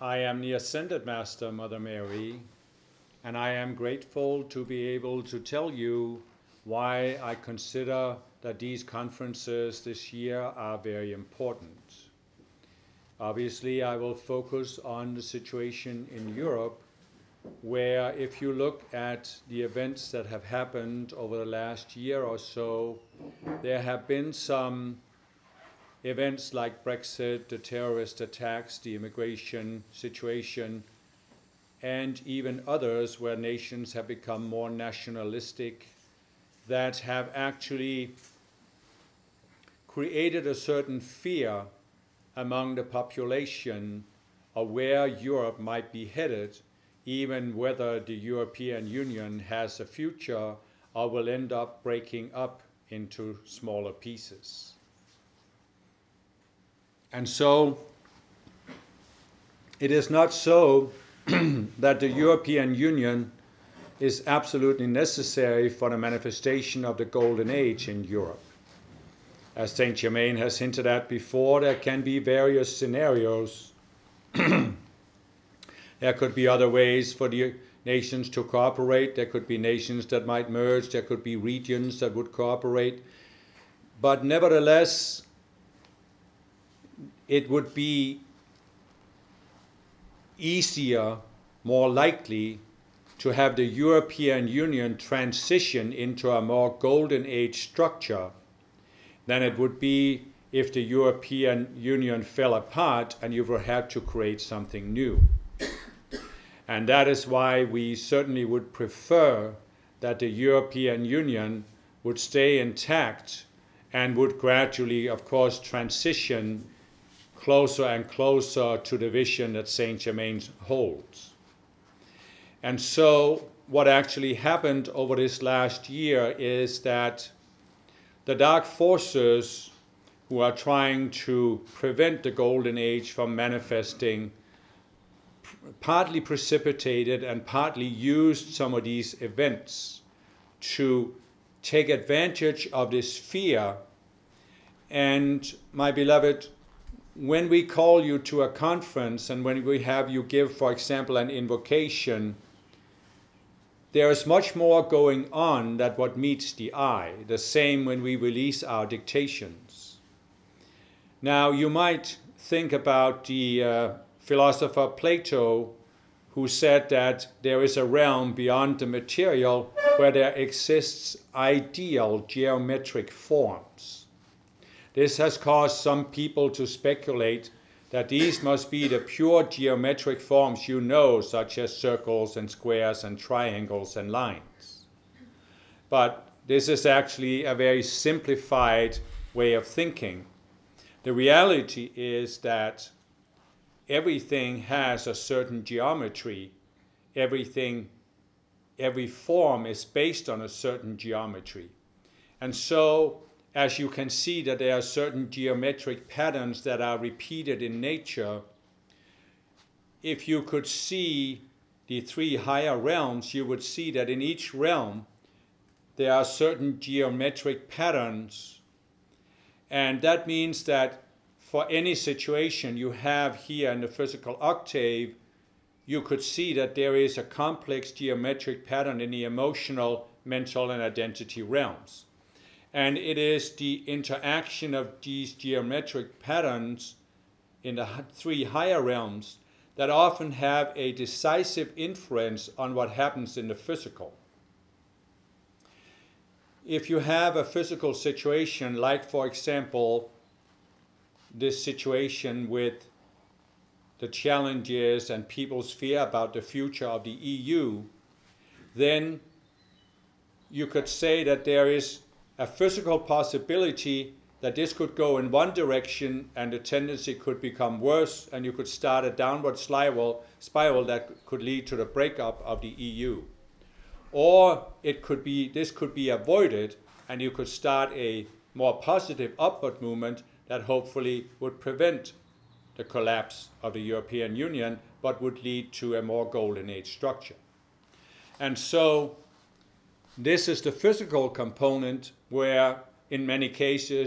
I am the Ascended Master, Mother Mary, and I am grateful to be able to tell you why I consider that these conferences this year are very important. Obviously, I will focus on the situation in Europe, where if you look at the events that have happened over the last year or so, there have been some events like Brexit, the terrorist attacks, the immigration situation, and even others where nations have become more nationalistic, that have actually created a certain fear among the population of where Europe might be headed, even whether the European Union has a future or will end up breaking up into smaller pieces. And so it is not so that the European Union is absolutely necessary for the manifestation of the Golden Age in Europe. As Saint Germain has hinted at before, there can be various scenarios. There could be other ways for the nations to cooperate. There could be nations that might merge. There could be regions that would cooperate. But nevertheless, it would be easier, more likely, to have the European Union transition into a more Golden Age structure than it would be if the European Union fell apart and you would have to create something new. And that is why we certainly would prefer that the European Union would stay intact and would gradually, of course, transition closer and closer to the vision that Saint Germain holds. And so what actually happened over this last year is that the dark forces who are trying to prevent the Golden Age from manifesting partly precipitated and partly used some of these events to take advantage of this fear. And my beloved, when we call you to a conference and when we have you give, for example, an invocation, there is much more going on than what meets the eye. The same when we release our dictations. Now, you might think about the philosopher Plato, who said that there is a realm beyond the material where there exists ideal geometric forms. This has caused some people to speculate that these must be the pure geometric forms you know, such as circles and squares and triangles and lines. But this is actually a very simplified way of thinking. The reality is that everything has a certain geometry. Every form is based on a certain geometry. And so, as you can see that there are certain geometric patterns that are repeated in nature, if you could see the three higher realms, you would see that in each realm there are certain geometric patterns. And that means that for any situation you have here in the physical octave, you could see that there is a complex geometric pattern in the emotional, mental, and identity realms. And it is the interaction of these geometric patterns in the three higher realms that often have a decisive influence on what happens in the physical. If you have a physical situation, like, for example, this situation with the challenges and people's fear about the future of the EU, then you could say that there is a physical possibility that this could go in one direction and the tendency could become worse, and you could start a downward spiral that could lead to the breakup of the EU. Or this could be avoided, and you could start a more positive upward movement that hopefully would prevent the collapse of the European Union, but would lead to a more Golden Age structure. And so this is the physical component where, in many cases,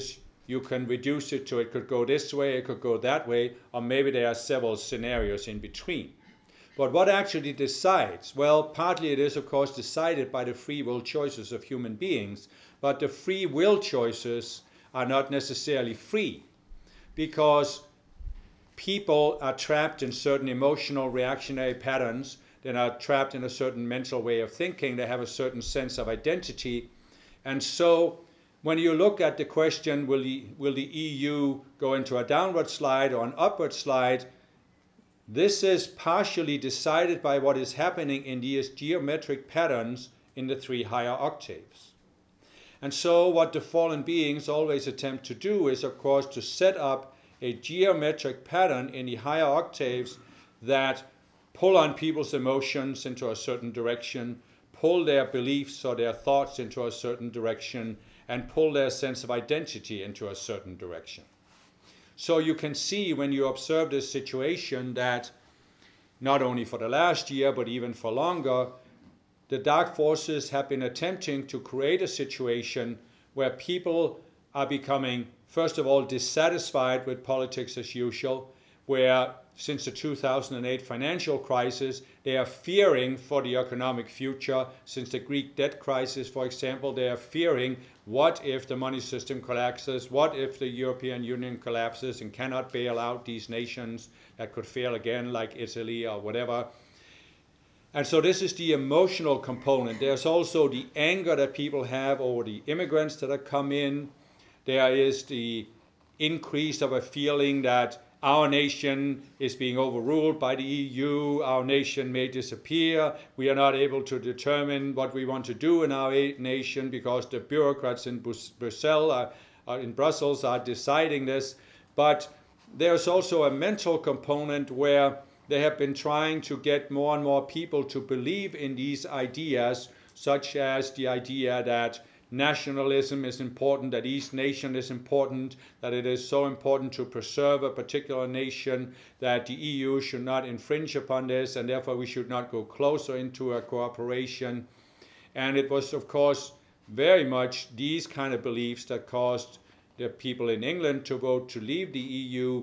you can reduce it to it could go this way, it could go that way, or maybe there are several scenarios in between. But what actually decides? Well, partly it is, of course, decided by the free will choices of human beings, but the free will choices are not necessarily free, because people are trapped in certain emotional reactionary patterns. They're not trapped in a certain mental way of thinking. They have a certain sense of identity. And so when you look at the question, will the EU go into a downward slide or an upward slide, this is partially decided by what is happening in these geometric patterns in the 3 higher octaves. And so what the fallen beings always attempt to do is, of course, to set up a geometric pattern in the higher octaves that pull on people's emotions into a certain direction, pull their beliefs or their thoughts into a certain direction, and pull their sense of identity into a certain direction. So you can see when you observe this situation that not only for the last year, but even for longer, the dark forces have been attempting to create a situation where people are becoming, first of all, dissatisfied with politics as usual, where since the 2008 financial crisis, they are fearing for the economic future. Since the Greek debt crisis, for example, they are fearing, what if the money system collapses? What if the European Union collapses and cannot bail out these nations that could fail again, like Italy or whatever? And so this is the emotional component. There's also the anger that people have over the immigrants that have come in. There is the increase of a feeling that our nation is being overruled by the EU, our nation may disappear, we are not able to determine what we want to do in our nation because the bureaucrats in Brussels are deciding this. But there's also a mental component where they have been trying to get more and more people to believe in these ideas, such as the idea that nationalism is important, that each nation is important, that it is so important to preserve a particular nation, that the EU should not infringe upon this, and therefore we should not go closer into a cooperation. And it was, of course, very much these kind of beliefs that caused the people in England to vote to leave the EU.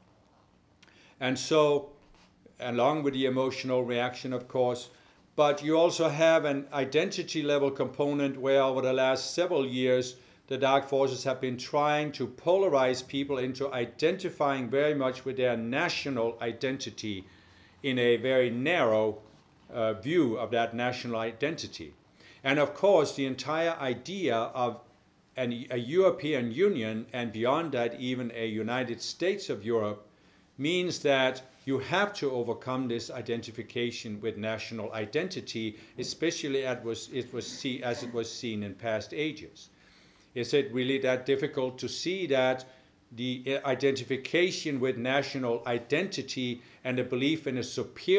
And so, along with the emotional reaction, of course, but you also have an identity level component where over the last several years, the dark forces have been trying to polarize people into identifying very much with their national identity in a very narrow view of that national identity. And of course, the entire idea of a European Union, and beyond that, even a United States of Europe, means that you have to overcome this identification with national identity, especially as it was seen in past ages. Is it really that difficult to see that the identification with national identity and the belief in a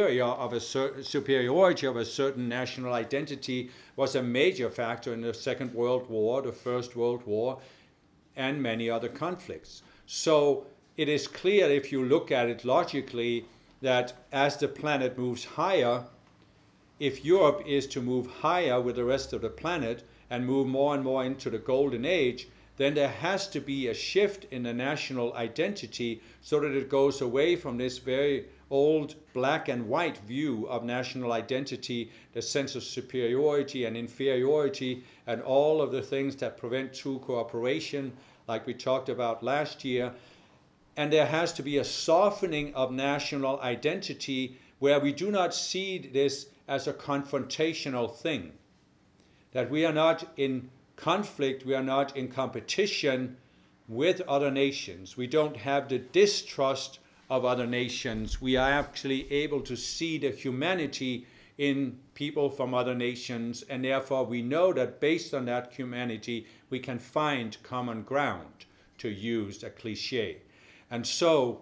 superiority of a certain national identity was a major factor in the Second World War, the First World War, and many other conflicts? So it is clear, if you look at it logically, that as the planet moves higher, if Europe is to move higher with the rest of the planet and move more and more into the golden age, then there has to be a shift in the national identity so that it goes away from this very old black and white view of national identity, the sense of superiority and inferiority, and all of the things that prevent true cooperation, like we talked about last year. And there has to be a softening of national identity where we do not see this as a confrontational thing. That we are not in conflict, we are not in competition with other nations. We don't have the distrust of other nations. We are actually able to see the humanity in people from other nations, and therefore we know that based on that humanity, we can find common ground, to use a cliche. And so,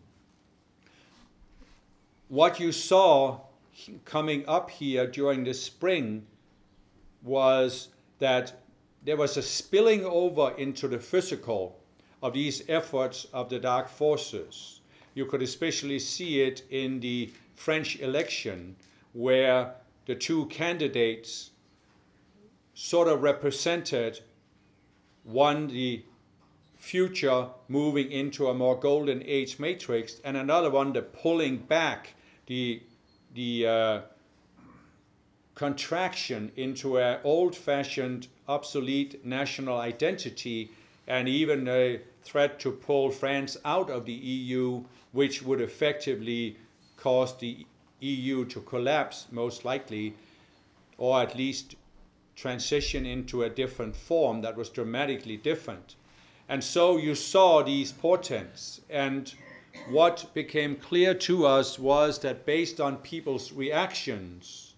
what you saw coming up here during the spring was that there was a spilling over into the physical of these efforts of the dark forces. You could especially see it in the French election, where the two candidates sort of represented, one the future moving into a more golden age matrix, and another one, the pulling back, the contraction into an old-fashioned, obsolete national identity, and even a threat to pull France out of the EU, which would effectively cause the EU to collapse, most likely, or at least transition into a different form that was dramatically different. And so you saw these portents, and what became clear to us was that based on people's reactions,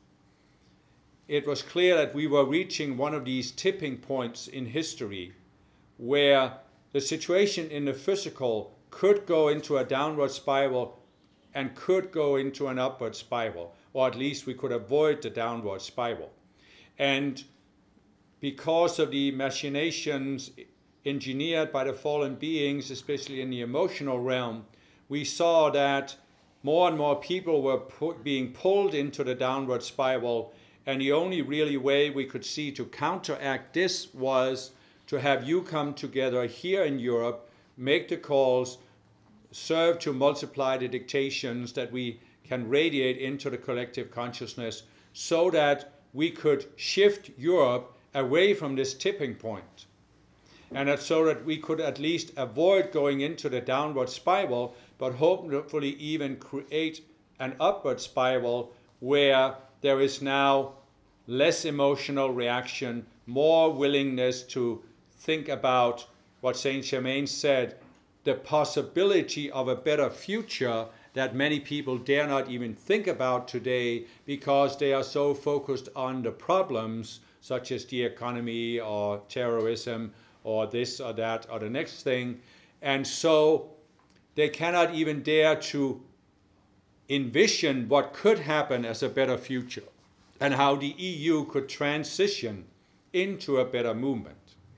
it was clear that we were reaching one of these tipping points in history where the situation in the physical could go into a downward spiral and could go into an upward spiral, or at least we could avoid the downward spiral. And because of the machinations engineered by the fallen beings, especially in the emotional realm, we saw that more and more people were being pulled into the downward spiral, and the only really way we could see to counteract this was to have you come together here in Europe, make the calls, serve to multiply the dictations that we can radiate into the collective consciousness, so that we could shift Europe away from this tipping point. And that so that we could at least avoid going into the downward spiral, but hopefully even create an upward spiral where there is now less emotional reaction, more willingness to think about what Saint Germain said, the possibility of a better future that many people dare not even think about today because they are so focused on the problems such as the economy or terrorism or this or that or the next thing. And so they cannot even dare to envision what could happen as a better future and how the EU could transition into a better movement.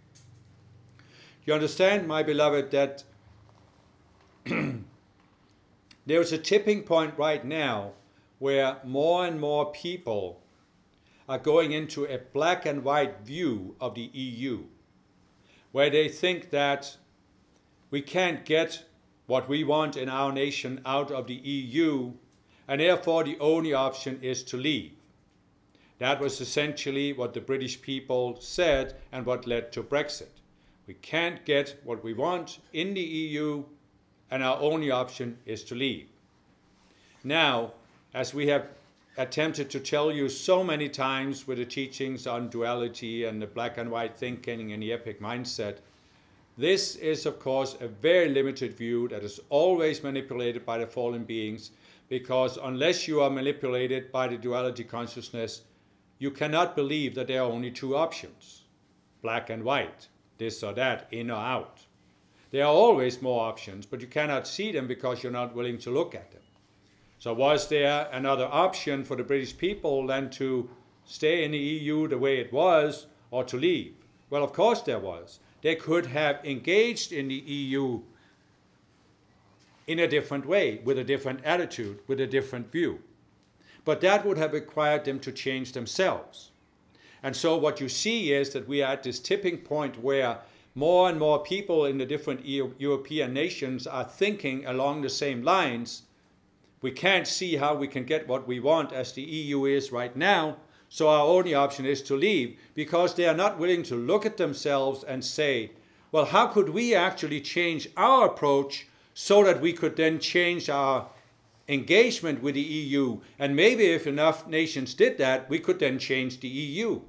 You understand, my beloved, that there's a tipping point right now where more and more people are going into a black and white view of the EU, where they think that we can't get what we want in our nation out of the EU, and therefore the only option is to leave. That was essentially what the British people said and what led to Brexit. We can't get what we want in the EU, and our only option is to leave. Now, as we have attempted to tell you so many times with the teachings on duality and the black and white thinking and the epic mindset, this is, of course, a very limited view that is always manipulated by the fallen beings, because unless you are manipulated by the duality consciousness, you cannot believe that there are only two options, black and white, this or that, in or out. There are always more options, but you cannot see them because you're not willing to look at them. So was there another option for the British people than to stay in the EU the way it was or to leave? Well, of course there was. They could have engaged in the EU in a different way, with a different attitude, with a different view. But that would have required them to change themselves. And so what you see is that we are at this tipping point where more and more people in the different European nations are thinking along the same lines. We can't see how we can get what we want as the EU is right now, so our only option is to leave, because they are not willing to look at themselves and say, well, how could we actually change our approach so that we could then change our engagement with the EU? And maybe if enough nations did that, we could then change the EU.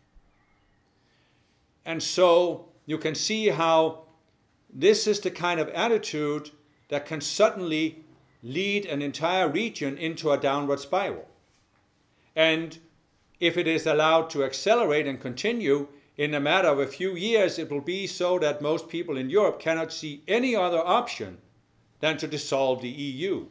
And so you can see how this is the kind of attitude that can suddenly lead an entire region into a downward spiral. And if it is allowed to accelerate and continue, in a matter of a few years, it will be so that most people in Europe cannot see any other option than to dissolve the EU.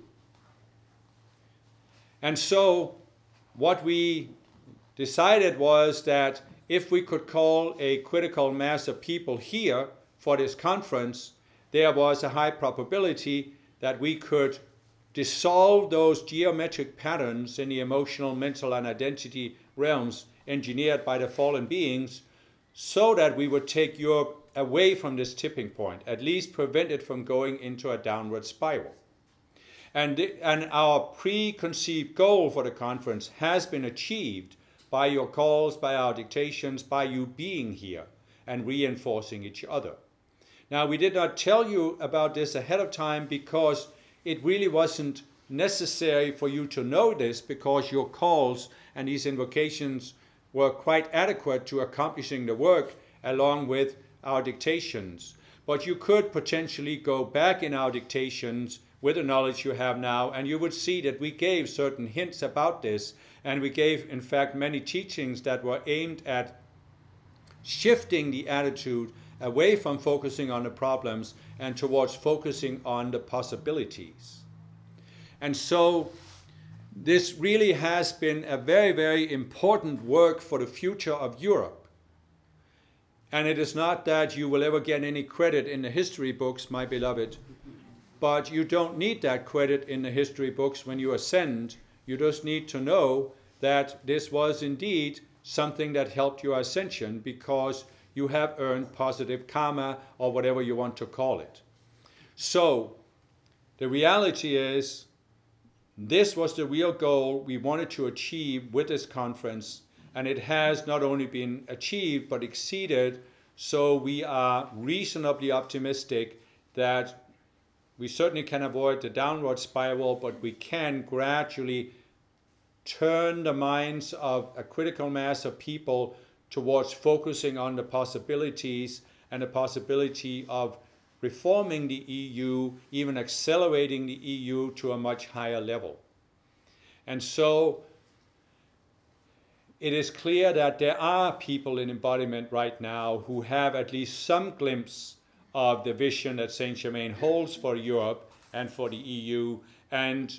And so what we decided was that if we could call a critical mass of people here for this conference, there was a high probability that we could dissolve those geometric patterns in the emotional, mental, and identity realms engineered by the fallen beings, so that we would take Europe away from this tipping point, at least prevent it from going into a downward spiral. And our preconceived goal for the conference has been achieved by your calls, by our dictations, by you being here and reinforcing each other. Now, we did not tell you about this ahead of time because it really wasn't necessary for you to know this, because your calls and these invocations were quite adequate to accomplishing the work along with our dictations. But you could potentially go back in our dictations with the knowledge you have now, and you would see that we gave certain hints about this, and we gave, in fact, many teachings that were aimed at shifting the attitude away from focusing on the problems and towards focusing on the possibilities. And so this really has been a very, very important work for the future of Europe. And it is not that you will ever get any credit in the history books, my beloved, but you don't need that credit in the history books when you ascend. You just need to know that this was indeed something that helped your ascension, because you have earned positive karma, or whatever you want to call it. So the reality is, this was the real goal we wanted to achieve with this conference, and it has not only been achieved but exceeded. So we are reasonably optimistic that we certainly can avoid the downward spiral, but we can gradually turn the minds of a critical mass of people towards focusing on the possibilities and the possibility of reforming the EU, even accelerating the EU to a much higher level. And so it is clear that there are people in embodiment right now who have at least some glimpse of the vision that Saint Germain holds for Europe and for the EU. And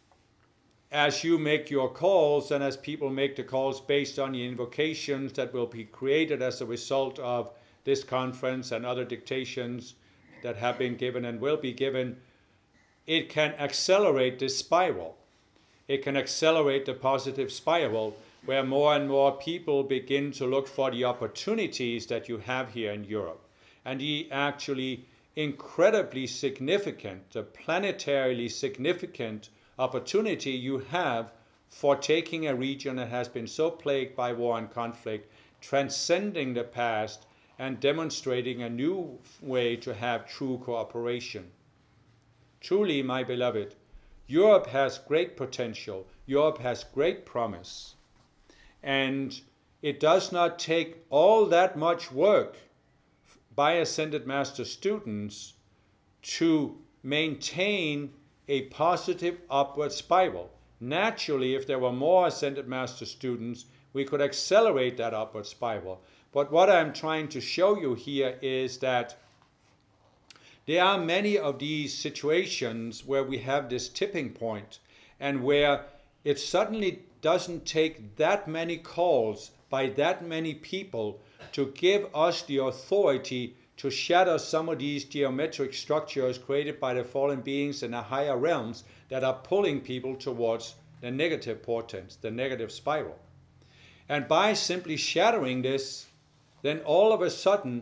as you make your calls, and as people make the calls based on the invocations that will be created as a result of this conference and other dictations that have been given and will be given, it can accelerate this spiral. It can accelerate the positive spiral, where more and more people begin to look for the opportunities that you have here in Europe. And the actually incredibly significant, the planetarily significant opportunity you have for taking a region that has been so plagued by war and conflict, transcending the past, and demonstrating a new way to have true cooperation. Truly, my beloved, Europe has great potential. Europe has great promise. And it does not take all that much work by Ascended Master students to maintain a positive upward spiral. Naturally, if there were more Ascended Master students, we could accelerate that upward spiral. But what I'm trying to show you here is that there are many of these situations where we have this tipping point, and where it suddenly doesn't take that many calls by that many people to give us the authority to shatter some of these geometric structures created by the fallen beings in the higher realms that are pulling people towards the negative portents, the negative spiral. And by simply shattering this, then all of a sudden,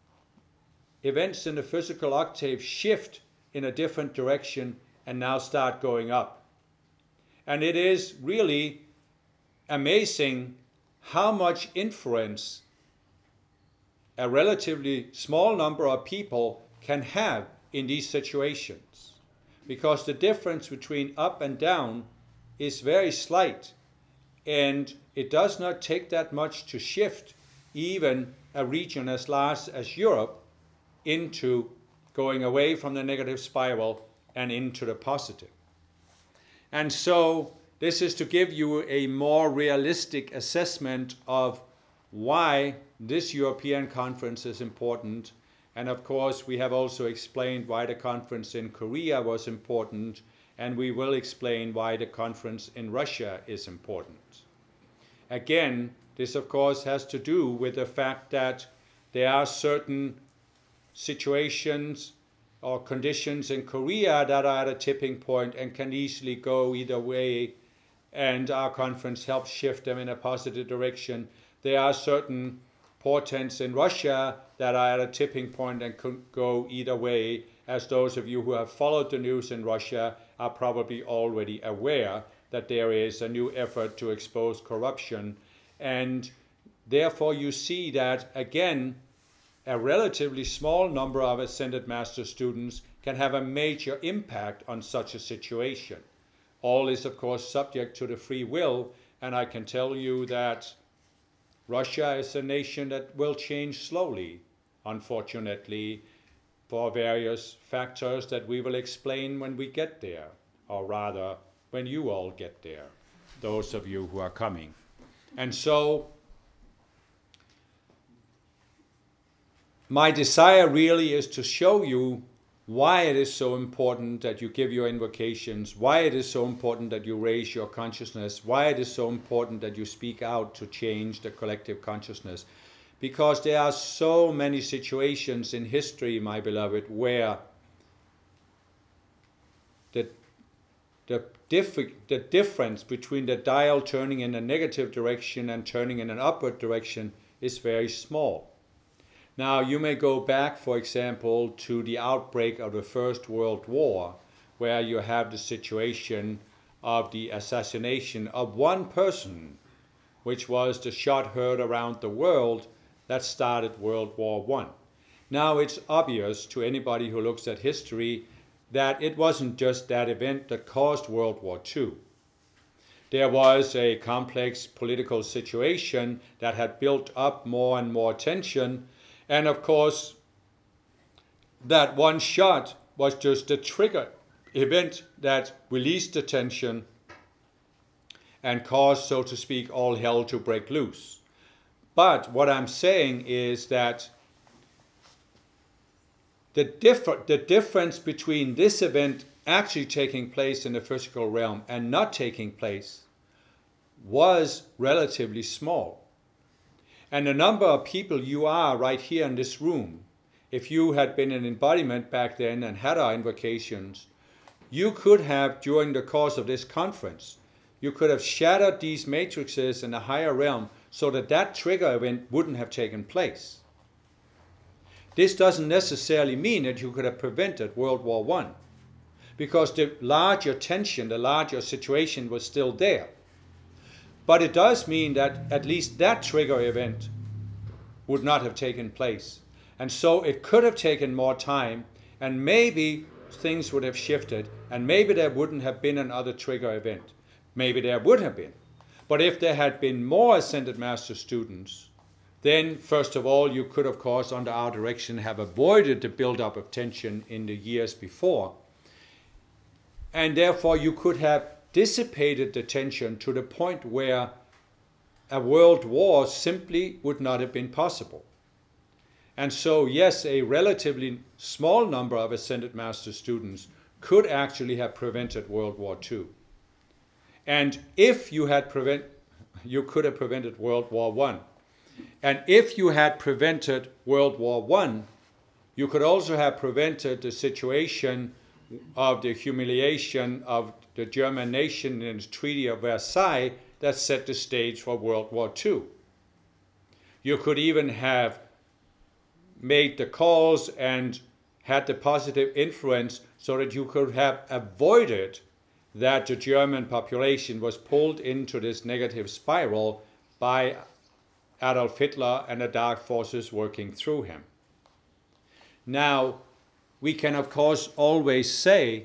events in the physical octave shift in a different direction and now start going up. And it is really amazing how much influence a relatively small number of people can have in these situations, because the difference between up and down is very slight, and it does not take that much to shift even a region as large as Europe into going away from the negative spiral and into the positive. And so this is to give you a more realistic assessment of why this European conference is important. And of course, we have also explained why the conference in Korea was important, and we will explain why the conference in Russia is important. Again, this of course has to do with the fact that there are certain situations or conditions in Korea that are at a tipping point and can easily go either way, and our conference helps shift them in a positive direction. There are certain portents in Russia that are at a tipping point and could go either way, as those of you who have followed the news in Russia are probably already aware that there is a new effort to expose corruption. And therefore you see that, again, a relatively small number of ascended master students can have a major impact on such a situation. All is, of course, subject to the free will, and I can tell you that Russia is a nation that will change slowly, unfortunately, for various factors that we will explain when we get there, or rather, when you all get there, those of you who are coming. And so, my desire really is to show you why it is so important that you give your invocations, why it is so important that you raise your consciousness, why it is so important that you speak out to change the collective consciousness. Because there are so many situations in history, my beloved, where the difference between the dial turning in a negative direction and turning in an upward direction is very small. Now, you may go back, for example, to the outbreak of the First World War, where you have the situation of the assassination of one person, which was the shot heard around the world that started World War I. Now, it's obvious to anybody who looks at history that it wasn't just that event that caused World War II. There was a complex political situation that had built up more and more tension. And of course, that one shot was just a trigger event that released the tension and caused, so to speak, all hell to break loose. But what I'm saying is that the difference between this event actually taking place in the physical realm and not taking place was relatively small. And the number of people you are right here in this room, if you had been an embodiment back then and had our invocations, you could have, during the course of this conference, you could have shattered these matrices in the higher realm so that that trigger event wouldn't have taken place. This doesn't necessarily mean that you could have prevented World War I, because the larger tension, the larger situation was still there. But it does mean that at least that trigger event would not have taken place. And so it could have taken more time, and maybe things would have shifted, and maybe there wouldn't have been another trigger event. Maybe there would have been. But if there had been more Ascended Master students, then first of all, you could, of course, under our direction, have avoided the buildup of tension in the years before. And therefore, you could have dissipated the tension to the point where a world war simply would not have been possible. And so, yes, a relatively small number of Ascended Master students could actually have prevented World War II. And if you had you could have prevented World War I. And if you had prevented World War I, you could also have prevented the situation of the humiliation of the German nation in the Treaty of Versailles that set the stage for World War II. You could even have made the calls and had the positive influence so that you could have avoided that the German population was pulled into this negative spiral by Adolf Hitler and the dark forces working through him. Now, we can of course always say,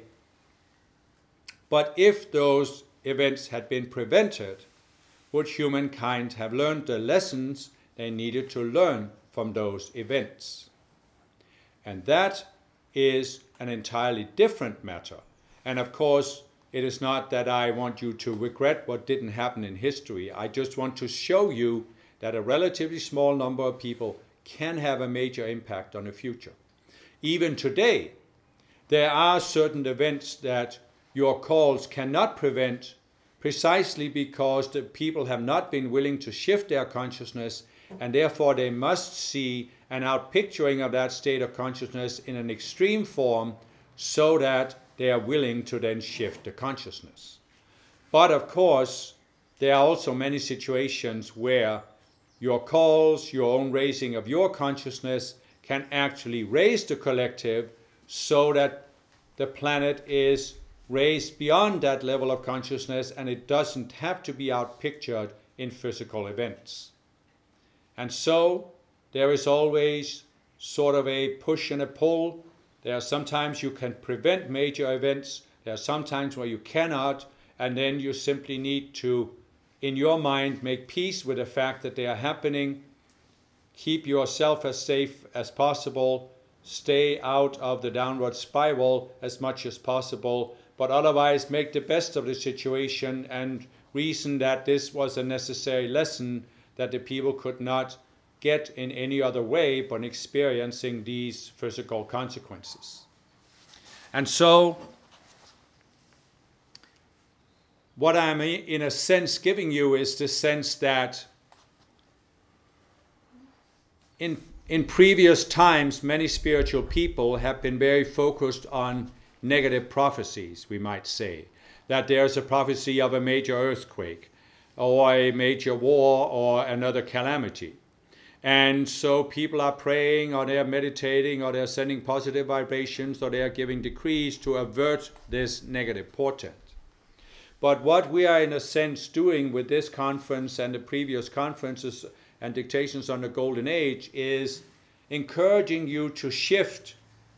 but if those events had been prevented, would humankind have learned the lessons they needed to learn from those events? And that is an entirely different matter. And of course, it is not that I want you to regret what didn't happen in history. I just want to show you that a relatively small number of people can have a major impact on the future. Even today, there are certain events that your calls cannot prevent precisely because the people have not been willing to shift their consciousness, and therefore they must see an outpicturing of that state of consciousness in an extreme form so that they are willing to then shift the consciousness. But of course, there are also many situations where your calls, your own raising of your consciousness can actually raise the collective so that the planet is raised beyond that level of consciousness and it doesn't have to be outpictured in physical events. And so there is always sort of a push and a pull. There are sometimes you can prevent major events. There are sometimes where you cannot, and then you simply need to, in your mind, make peace with the fact that they are happening. Keep yourself as safe as possible. Stay out of the downward spiral as much as possible, but otherwise make the best of the situation and reason that this was a necessary lesson that the people could not get in any other way but experiencing these physical consequences. And so, what I'm in a sense giving you is the sense that in previous times, many spiritual people have been very focused on negative prophecies, we might say. That there's a prophecy of a major earthquake, or a major war, or another calamity. And so people are praying, or they're meditating, or they're sending positive vibrations, or they're giving decrees to avert this negative portent. But what we are in a sense doing with this conference and the previous conferences and dictations on the Golden Age is encouraging you to shift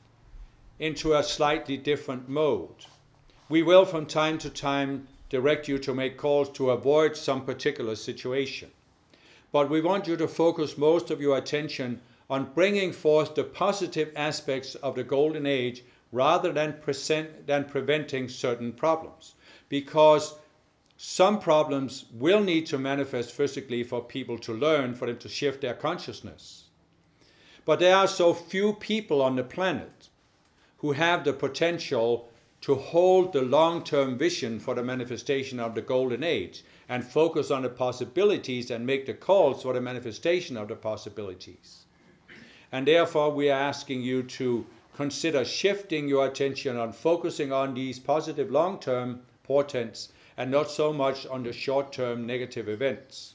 into a slightly different mode. We will from time to time direct you to make calls to avoid some particular situation. But we want you to focus most of your attention on bringing forth the positive aspects of the Golden Age rather than preventing certain problems. Because some problems will need to manifest physically for people to learn, for them to shift their consciousness. But there are so few people on the planet who have the potential to hold the long-term vision for the manifestation of the Golden Age and focus on the possibilities and make the calls for the manifestation of the possibilities. And therefore we are asking you to consider shifting your attention on focusing on these positive long-term portents and not so much on the short-term negative events.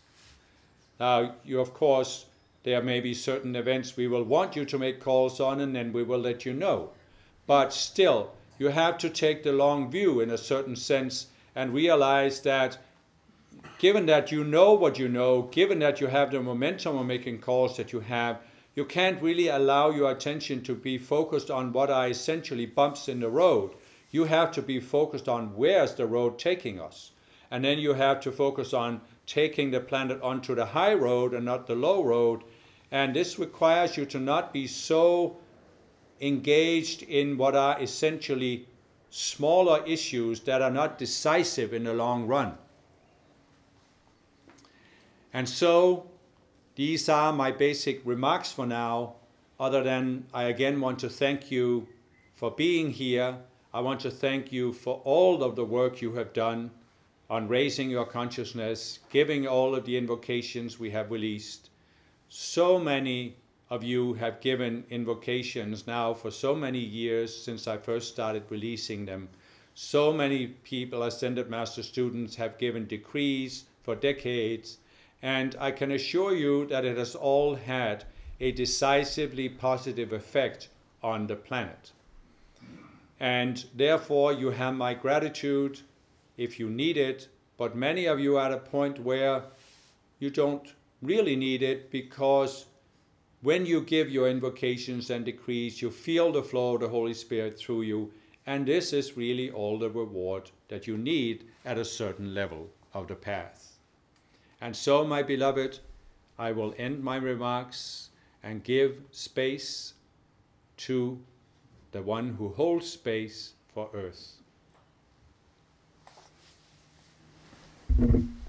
Now, of course, there may be certain events we will want you to make calls on, and then we will let you know. But still, you have to take the long view in a certain sense and realize that given that you know what you know, given that you have the momentum of making calls that you have, you can't really allow your attention to be focused on what are essentially bumps in the road. You have to be focused on where's the road taking us. And then you have to focus on taking the planet onto the high road and not the low road. And this requires you to not be so engaged in what are essentially smaller issues that are not decisive in the long run. And so these are my basic remarks for now, other than I again want to thank you for being here. I want to thank you for all of the work you have done on raising your consciousness, giving all of the invocations we have released. So many of you have given invocations now for so many years since I first started releasing them. So many people, Ascended Master students, have given decrees for decades, and I can assure you that it has all had a decisively positive effect on the planet. And therefore you have my gratitude if you need it, but many of you are at a point where you don't really need it, because when you give your invocations and decrees, you feel the flow of the Holy Spirit through you, and this is really all the reward that you need at a certain level of the path. And so, my beloved, I will end my remarks and give space to the one who holds space for Earth.